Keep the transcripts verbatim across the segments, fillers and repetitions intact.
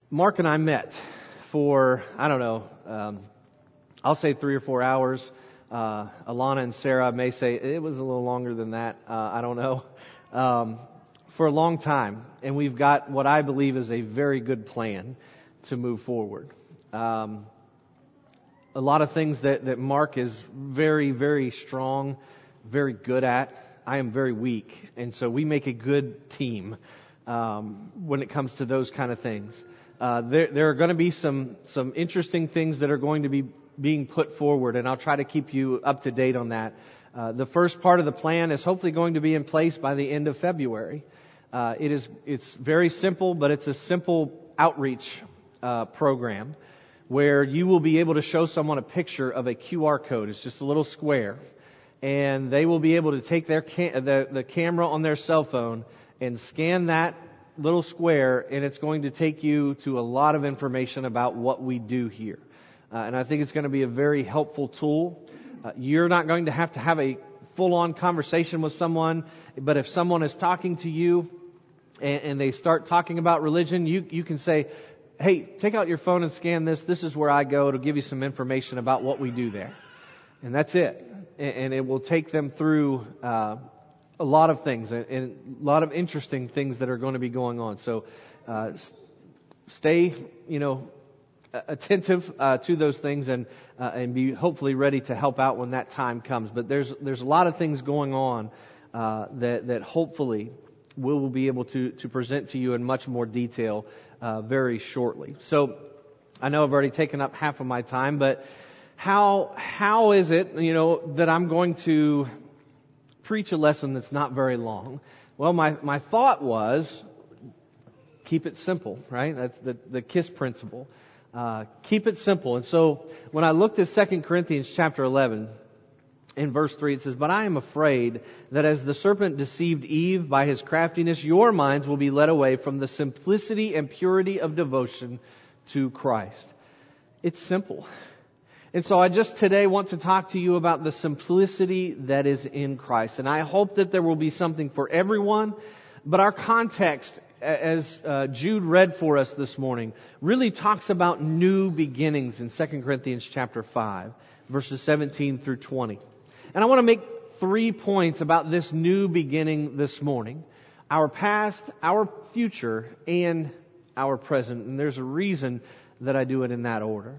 Mark and I met for, I don't know, um, I'll say three or four hours. Uh, Alana and Sarah may say it was a little longer than that. Uh, I don't know. Um, for a long time. And we've got what I believe is a very good plan to move forward. Um, a lot of things that, that Mark is very, very strong, very good at. I am very weak. And so we make a good team um, when it comes to those kind of things. Uh, there, there are going to be some, some interesting things that are going to be being put forward, and I'll try to keep you up to date on that. Uh, the first part of the plan is hopefully going to be in place by the end of February. Uh, it is, it's very simple, but it's a simple outreach uh, program where you will be able to show someone a picture of a Q R code. It's just a little square, and they will be able to take their cam- the, the camera on their cell phone and scan that little square, and it's going to take you to a lot of information about what we do here. Uh, and I think it's going to be a very helpful tool. Uh, you're not going to have to have a full-on conversation with someone, but if someone is talking to you and, and they start talking about religion, you, you can say, hey, take out your phone and scan this. This is where I go to give you some information about what we do there. And that's it. And, and it will take them through uh a lot of things and a lot of interesting things that are going to be going on. So, uh, stay, you know, attentive, uh, to those things and, uh, and be hopefully ready to help out when that time comes. But there's, there's a lot of things going on, uh, that, that hopefully we will be able to, to present to you in much more detail, uh, very shortly. So, I know I've already taken up half of my time, but how, how is it, you know, that I'm going to preach a lesson that's not very long? Well, my, my thought was, keep it simple, right? That's the, the KISS principle. Uh, keep it simple. And so, when I looked at Second Corinthians chapter eleven, in verse three, it says, but I am afraid that as the serpent deceived Eve by his craftiness, your minds will be led away from the simplicity and purity of devotion to Christ. It's simple. And so I just today want to talk to you about the simplicity that is in Christ. And I hope that there will be something for everyone. But our context, as uh, Jude read for us this morning, really talks about new beginnings in Second Corinthians chapter five, verses seventeen through twenty. And I want to make three points about this new beginning this morning. Our past, our future, and our present. And there's a reason that I do it in that order.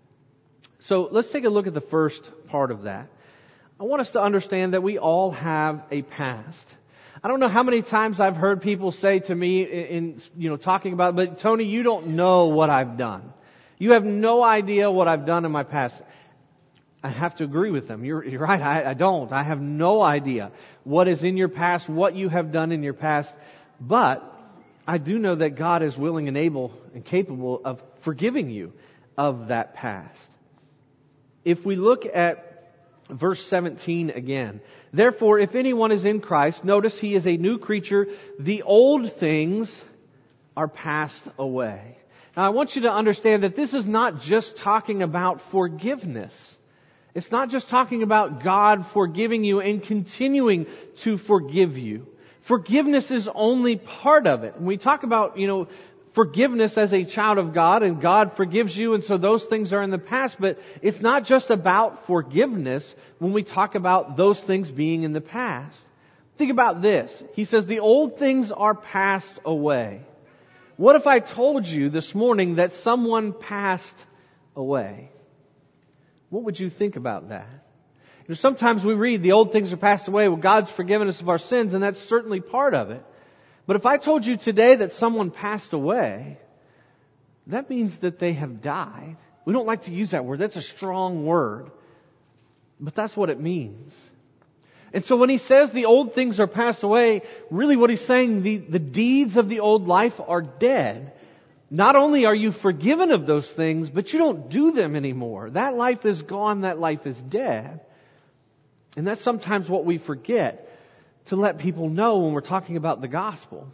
So let's take a look at the first part of that. I want us to understand that we all have a past. I don't know how many times I've heard people say to me in, in you know, talking about, but Tony, you don't know what I've done. You have no idea what I've done in my past. I have to agree with them. You're, you're right. I, I don't. I have no idea what is in your past, what you have done in your past. But I do know that God is willing and able and capable of forgiving you of that past. If we look at verse seventeen again, therefore, if anyone is in Christ, notice he is a new creature. The old things are passed away. Now, I want you to understand that this is not just talking about forgiveness. It's not just talking about God forgiving you and continuing to forgive you. Forgiveness is only part of it. When we talk about, you know, forgiveness as a child of God, and God forgives you, and so those things are in the past, but it's not just about forgiveness when we talk about those things being in the past. Think about this. He says, the old things are passed away. What if I told you this morning that someone passed away? What would you think about that? You know, sometimes we read the old things are passed away. Well, God's forgiven us of our sins, and that's certainly part of it. But if I told you today that someone passed away, that means that they have died. We don't like to use that word. That's a strong word. But that's what it means. And so when he says the old things are passed away, really what he's saying, the, the deeds of the old life are dead. Not only are you forgiven of those things, but you don't do them anymore. That life is gone. That life is dead. And that's sometimes what we forget to let people know when we're talking about the gospel.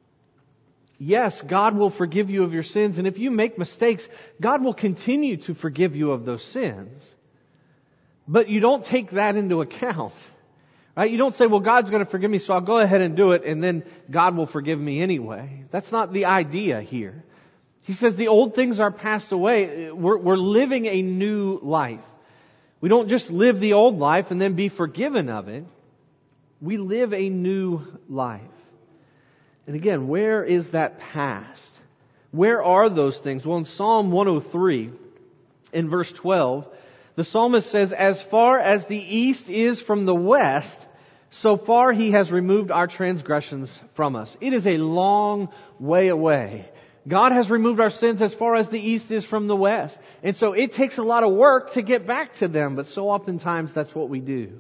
Yes, God will forgive you of your sins, and if you make mistakes, God will continue to forgive you of those sins. But you don't take that into account. Right? You don't say, well, God's going to forgive me, so I'll go ahead and do it, and then God will forgive me anyway. That's not the idea here. He says the old things are passed away. We're, we're living a new life. We don't just live the old life and then be forgiven of it. We live a new life. And again, where is that past? Where are those things? Well, in Psalm one oh three, in verse twelve, the psalmist says, "As far as the east is from the west, so far He has removed our transgressions from us." It is a long way away. God has removed our sins as far as the east is from the west. And so it takes a lot of work to get back to them, but so oftentimes that's what we do.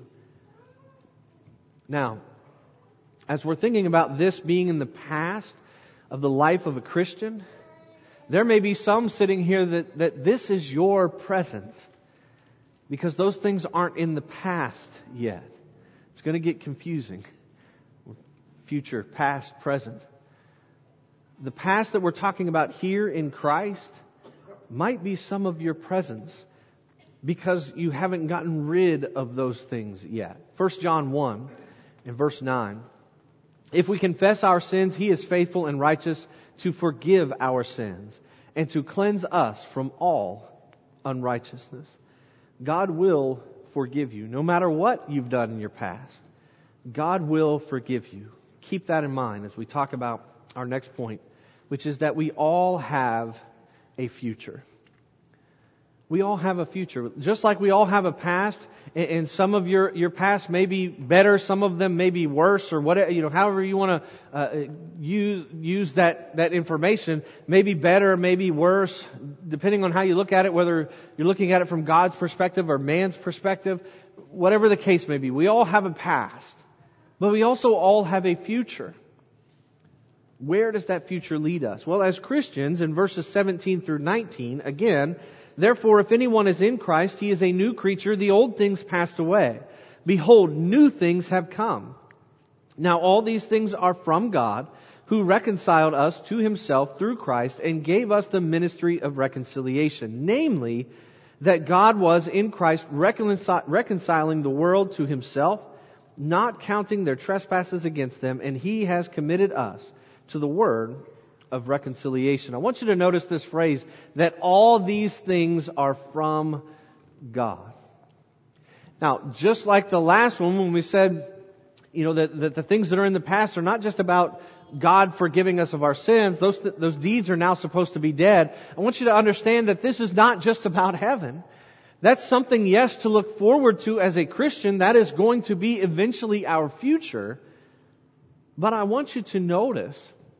Now, as we're thinking about this being in the past of the life of a Christian, there may be some sitting here that, that this is your present, because those things aren't in the past yet. It's going to get confusing. Future, past, present. The past that we're talking about here in Christ might be some of your presence, because you haven't gotten rid of those things yet. First John one in verse nine. "If we confess our sins, He is faithful and righteous to forgive our sins and to cleanse us from all unrighteousness." God will forgive you. No matter what you've done in your past, God will forgive you. Keep that in mind as we talk about our next point, which is that we all have a future. We all have a future. Just like we all have a past, and some of your, your past may be better, some of them may be worse, or whatever, you know, however you want to uh, use use that, that information, maybe better, maybe worse, depending on how you look at it, whether you're looking at it from God's perspective or man's perspective, whatever the case may be. We all have a past, but we also all have a future. Where does that future lead us? Well, as Christians, in verses seventeen through nineteen, again, "Therefore, if anyone is in Christ, he is a new creature. The old things passed away. Behold, new things have come. Now all these things are from God, who reconciled us to Himself through Christ and gave us the ministry of reconciliation. Namely, that God was in Christ reconcil- reconciling the world to Himself, not counting their trespasses against them, and He has committed us to the word of reconciliation." I want you to notice this phrase, that all these things are from God. Now, just like the last one, when we said, you know, that, that the things that are in the past are not just about God forgiving us of our sins, those, those deeds are now supposed to be dead. I want you to understand that this is not just about heaven. That's something, yes, to look forward to as a Christian. That is going to be eventually our future. But I want you to notice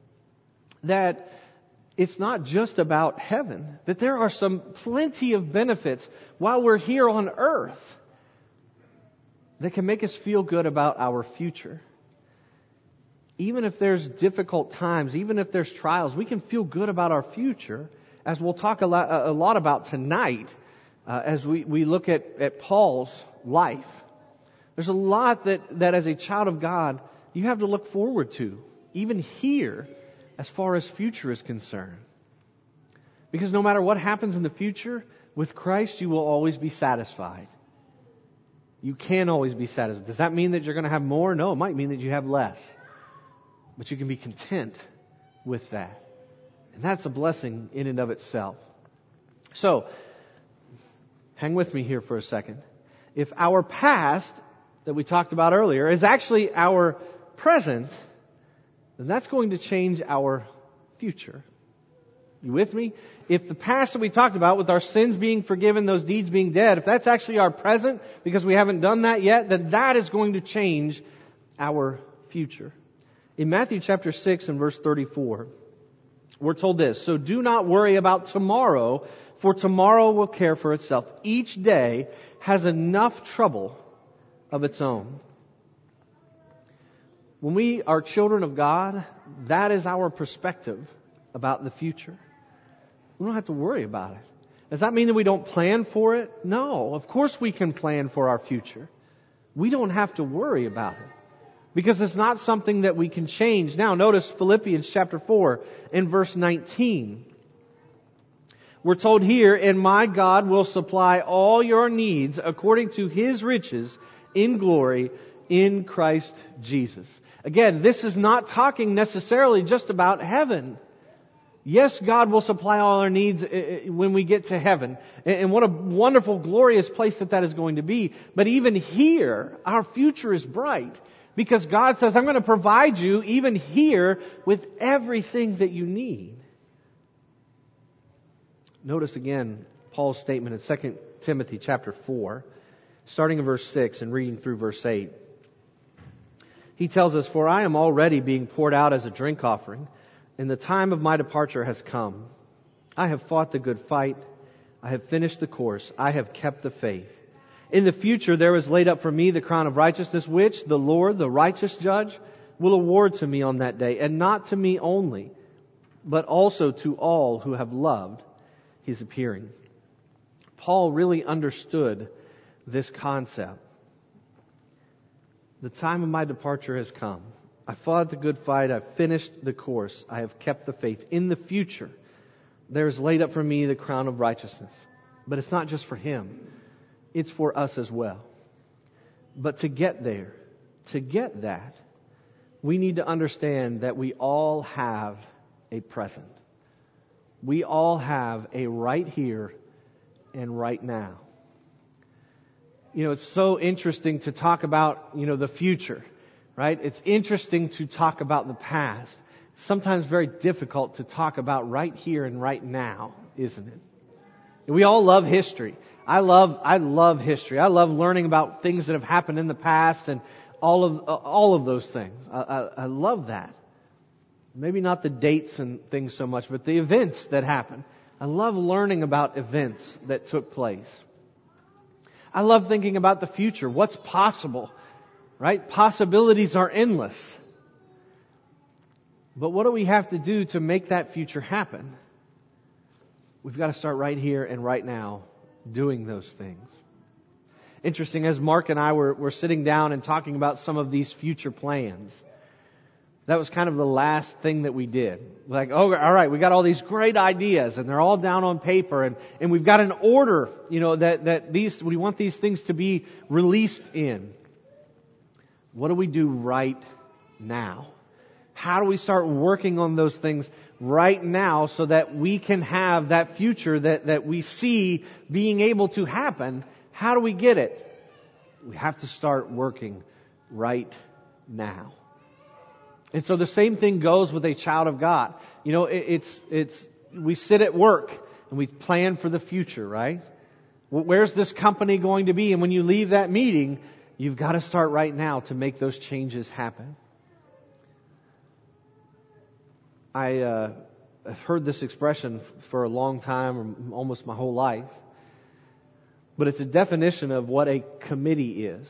that it's not just about heaven, that there are some plenty of benefits while we're here on earth that can make us feel good about our future. Even if there's difficult times, even if there's trials, we can feel good about our future, as we'll talk a lot, a lot about tonight uh, as we, we look at, at Paul's life. There's a lot that, that as a child of God, you have to look forward to, even here, as far as future is concerned. Because no matter what happens in the future, with Christ you will always be satisfied. You can always be satisfied. Does that mean that you're going to have more? No, it might mean that you have less. But you can be content with that. And that's a blessing in and of itself. So, hang with me here for a second. If our past, that we talked about earlier, is actually our present, then that's going to change our future. You with me? If the past that we talked about, with our sins being forgiven, those deeds being dead, if that's actually our present, because we haven't done that yet, then that is going to change our future. In Matthew chapter six and verse thirty-four, we're told this, "So do not worry about tomorrow, for tomorrow will care for itself. Each day has enough trouble of its own." When we are children of God, that is our perspective about the future. We don't have to worry about it. Does that mean that we don't plan for it? No, of course we can plan for our future. We don't have to worry about it, because it's not something that we can change. Now notice Philippians chapter four and verse nineteen. We're told here, "And my God will supply all your needs according to His riches in glory in Christ Jesus." Again, this is not talking necessarily just about heaven. Yes, God will supply all our needs when we get to heaven. And what a wonderful, glorious place that that is going to be. But even here, our future is bright. Because God says, I'm going to provide you, even here, with everything that you need. Notice again Paul's statement in Second Timothy chapter four, starting in verse six and reading through verse eight. He tells us, "For I am already being poured out as a drink offering, and the time of my departure has come. I have fought the good fight. I have finished the course. I have kept the faith. In the future there is laid up for me the crown of righteousness, which the Lord, the righteous judge, will award to me on that day, and not to me only, but also to all who have loved His appearing." Paul really understood this concept. The time of my departure has come. I fought the good fight. I've finished the course. I have kept the faith. In the future, there is laid up for me the crown of righteousness. But it's not just for him. It's for us as well. But to get there, to get that, we need to understand that we all have a present. We all have a right here and right now. You know, it's so interesting to talk about, you know, the future, right? It's interesting to talk about the past. Sometimes very difficult to talk about right here and right now, isn't it? We all love history. I love, I love history. I love learning about things that have happened in the past and all of, all of those things. I, I, I love that. Maybe not the dates and things so much, but the events that happened. I love learning about events that took place. I love thinking about the future. What's possible, right? Possibilities are endless. But what do we have to do to make that future happen? We've got to start right here and right now doing those things. Interesting, as Mark and I were, were sitting down and talking about some of these future plans, that was kind of the last thing that we did. Like, oh, all right, we got all these great ideas and they're all down on paper and, and we've got an order, you know, that, that these, we want these things to be released in. What do we do right now? How do we start working on those things right now so that we can have that future that, that we see being able to happen? How do we get it? We have to start working right now. And so the same thing goes with a child of God. You know, it, it's, it's, we sit at work and we plan for the future, right? Where's this company going to be? And when you leave that meeting, you've got to start right now to make those changes happen. I uh, have heard this expression for a long time, or almost my whole life. But it's a definition of what a committee is.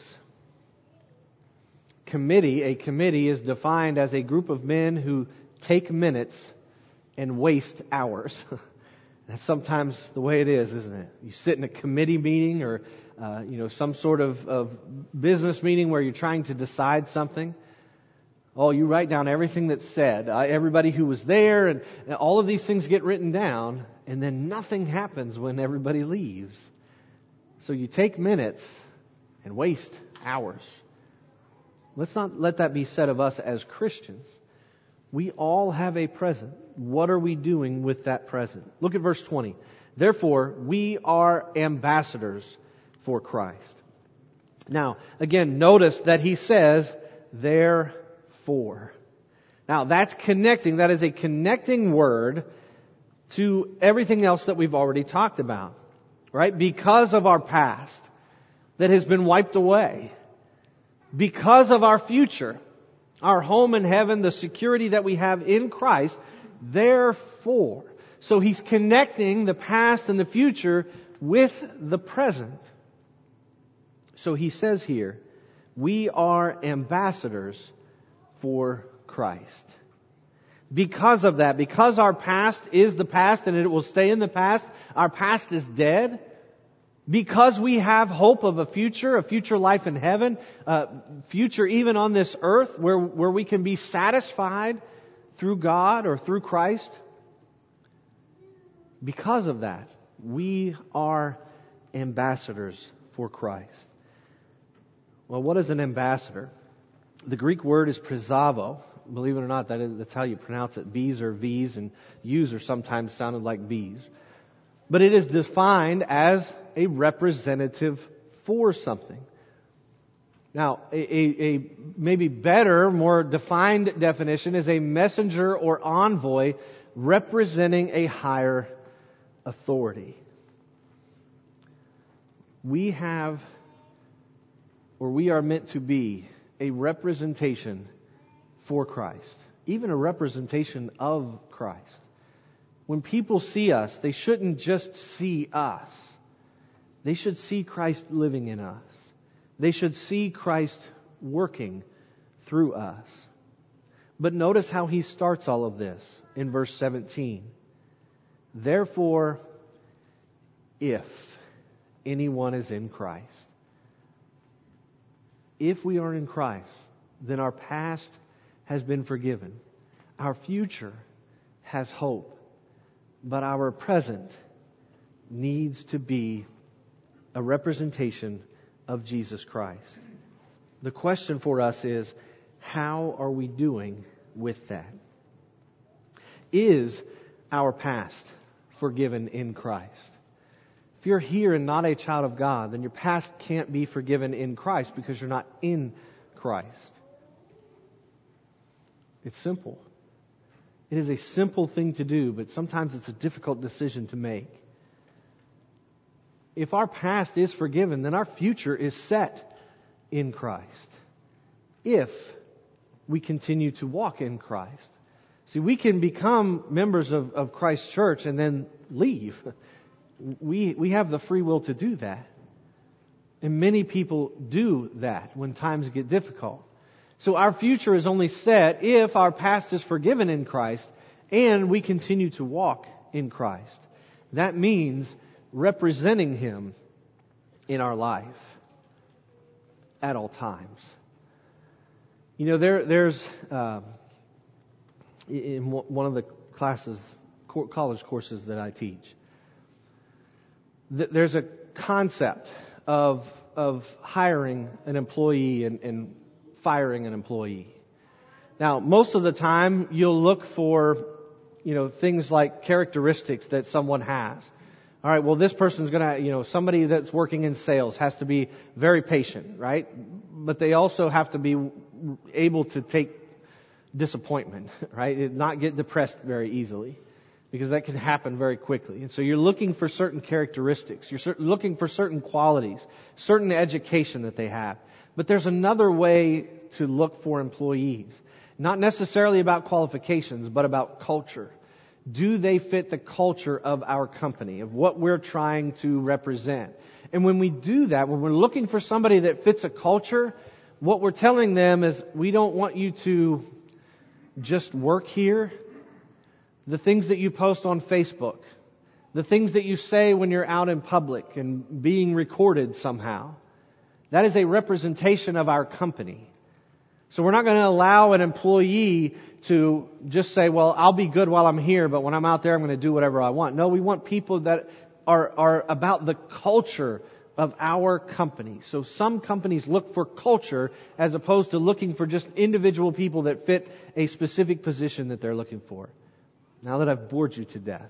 Committee, a committee is defined as a group of men who take minutes and waste hours. That's sometimes the way it is, isn't it? You sit in a committee meeting or, uh, you know, some sort of, of business meeting where you're trying to decide something. Oh, you write down everything that's said, uh, everybody who was there, and, and all of these things get written down, and then nothing happens when everybody leaves. So you take minutes and waste hours. Let's not let that be said of us as Christians. We all have a present. What are we doing with that present? Look at verse twenty. Therefore, we are ambassadors for Christ. Now, again, notice that he says, therefore. Now, that's connecting. That is a connecting word to everything else that we've already talked about. Right? Because of our past that has been wiped away. Because of our future, our home in heaven, the security that we have in Christ, therefore. So he's connecting the past and the future with the present. So he says here, we are ambassadors for Christ. Because of that, because our past is the past and it will stay in the past, our past is dead. Because we have hope of a future, a future life in heaven, a future even on this earth where, where we can be satisfied through God or through Christ. Because of that, we are ambassadors for Christ. Well, what is an ambassador? The Greek word is prisavo, Believe it or not, that is, that's how you pronounce it. B's are V's and U's are sometimes sounded like B's. But it is defined as a representative for something. Now, a, a, a maybe better, more defined definition is a messenger or envoy representing a higher authority. We have, or we are meant to be, a representation for Christ, even a representation of Christ. When people see us, they shouldn't just see us. They should see Christ living in us. They should see Christ working through us. But notice how he starts all of this in verse seventeen. Therefore, if anyone is in Christ. If we are in Christ, then our past has been forgiven. Our future has hope. But our present needs to be a representation of Jesus Christ. The question for us is, how are we doing with that? Is our past forgiven in Christ? If you're here and not a child of God, then your past can't be forgiven in Christ because you're not in Christ. It's simple. It is a simple thing to do, but sometimes it's a difficult decision to make. If our past is forgiven, then our future is set in Christ. If we continue to walk in Christ. See, we can become members of, of Christ's church and then leave. We, we have the free will to do that. And many people do that when times get difficult. So our future is only set if our past is forgiven in Christ and we continue to walk in Christ. That means representing Him in our life at all times. You know, there, there's uh, in one of the classes, college courses that I teach, there's a concept of of hiring an employee and, and firing an employee. Now, most of the time, you'll look for, you know, things like characteristics that someone has. All right, well, this person's going to, you know, somebody that's working in sales has to be very patient, right? But they also have to be able to take disappointment, right? Not get depressed very easily, because that can happen very quickly. And so you're looking for certain characteristics. You're looking for certain qualities, certain education that they have. But there's another way to look for employees. Not necessarily about qualifications, but about culture. Do they fit the culture of our company, of what we're trying to represent? And when we do that, when we're looking for somebody that fits a culture, what we're telling them is, we don't want you to just work here. The things that you post on Facebook, the things that you say when you're out in public and being recorded somehow, that is a representation of our company. So we're not going to allow an employee to just say, well, I'll be good while I'm here, but when I'm out there, I'm going to do whatever I want. No, we want people that are, are about the culture of our company. So some companies look for culture as opposed to looking for just individual people that fit a specific position that they're looking for. Now that I've bored you to death,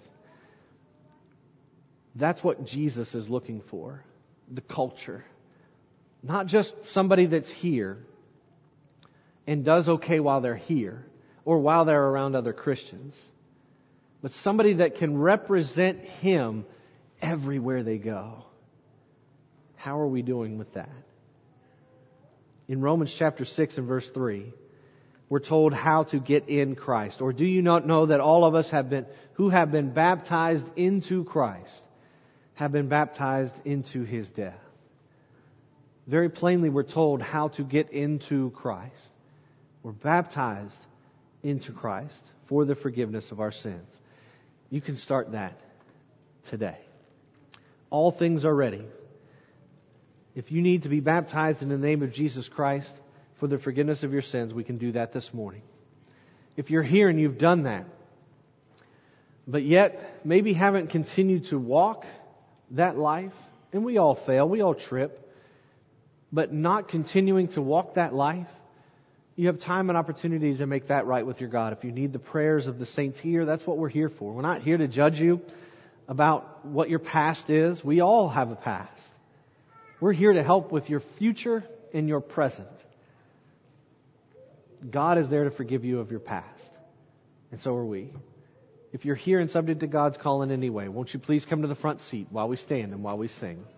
that's what Jesus is looking for. The culture. Not just somebody that's here and does okay while they're here or while they're around other Christians, but somebody that can represent Him everywhere they go. How are we doing with that? In Romans chapter six and verse three, we're told how to get in Christ. Or do you not know that all of us have been, who have been baptized into Christ, have been baptized into His death? Very plainly, we're told how to get into Christ. We're baptized into Christ for the forgiveness of our sins. You can start that today. All things are ready. If you need to be baptized in the name of Jesus Christ for the forgiveness of your sins, we can do that this morning. If you're here and you've done that, but yet maybe haven't continued to walk that life, and we all fail, we all trip, but not continuing to walk that life, You have time and opportunity to make that right with your God. If you need the prayers of the saints here, that's what we're here for. We're not here to judge you about what your past is. We all have a past. We're here to help with your future and your present. God is there to forgive you of your past. And so are we. If you're here and subject to God's call in any way, won't you please come to the front seat while we stand and while we sing.